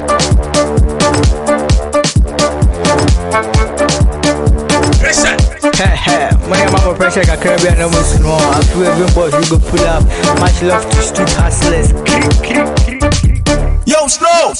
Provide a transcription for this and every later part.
My mama pressure a Caribbean no more small. I feel every boy you go pull up. Much love to street hustlers. Yo, Snow.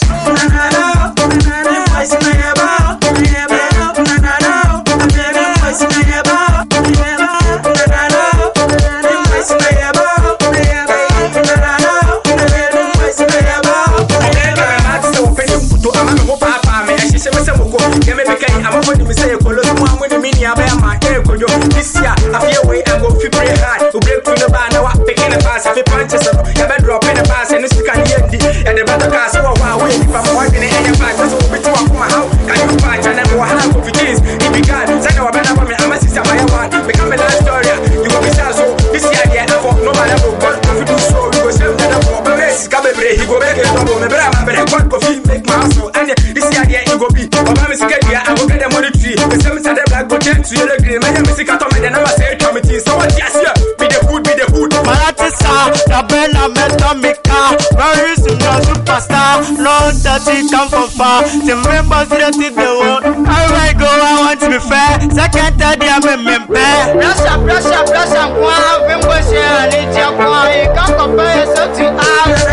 This year, I feel way I go feel pretty hard. To break through the bar, now I'm picking the pass. I feel punches up, you better drop in the pass and it's can hear the and the better cast. So I wait if I'm working in any fight. That's what we do up my house. Can you punch and never have coffee jeans? If you can't, send our better woman. I'm a sister, my one. Become a last story. You will be sad. So this year, yeah, I thought nobody will go. If you do so, you will send that up. But Messi, come and break. He go back and double. My brother, my brother, one coffee, make my house. And this year, yeah, he go be. But I'm a sick idea. I will get the money tree. The same as the black go check to your green. My name is Kato. And I say committee, so what yes, yeah, be the food, be the food. Maratisa, Tabella Metamika, very soon a superstar. No dirty come from far. The members that did the world. I go, I want to be fair. Second, I'm a member. Russia, one, members here, I need your boy. You can't compare yourself to us.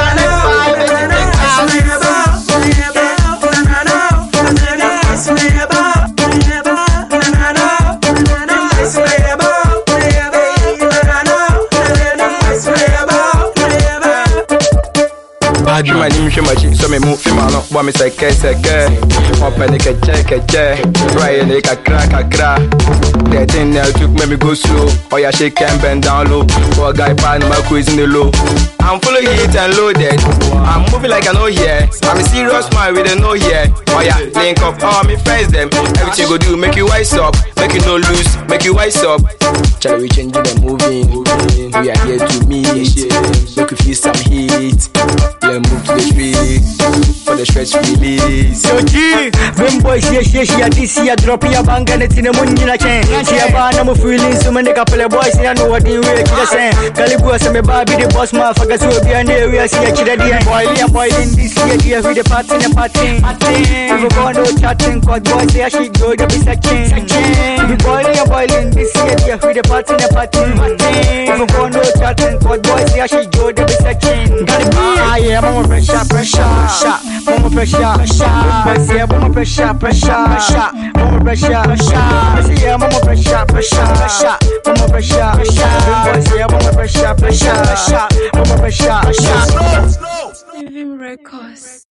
I do my name, show my cheek, so me move him on up, me say, up and they can check, right, and they can crack. That thing now took me go slow, or ya shake and bend down low, or a guy pan my quiz in the low. I'm full of heat and loaded, I'm moving like I know here, I'm a serious man with a no here. Oh yeah, link up all my friends them, everything go do, make you wise up, make you no lose, make you wise up. Shall we change the moving, we are here to meet, make you feel some heat. Move to the street for the stress release. So G, them boys yes, this year drop your bang and it's in the moon in a chain. She a bar, I'm feeling so many couple of boys, I know what they will just say. Calibu, some baby, the boss, motherfuckers will be an area, see a kid at the end. Boiling this year with the party and party. We go no chatting, cause boys, they actually go to be searching. We boiling this year with the party and party. We go no chatting, cause boys, they actually go to be searching. Yeah, mama pressure, mama pressure, mama pressure, mama pressure, mama pressure, mama pressure, mama pressure, mama pressure. Living records.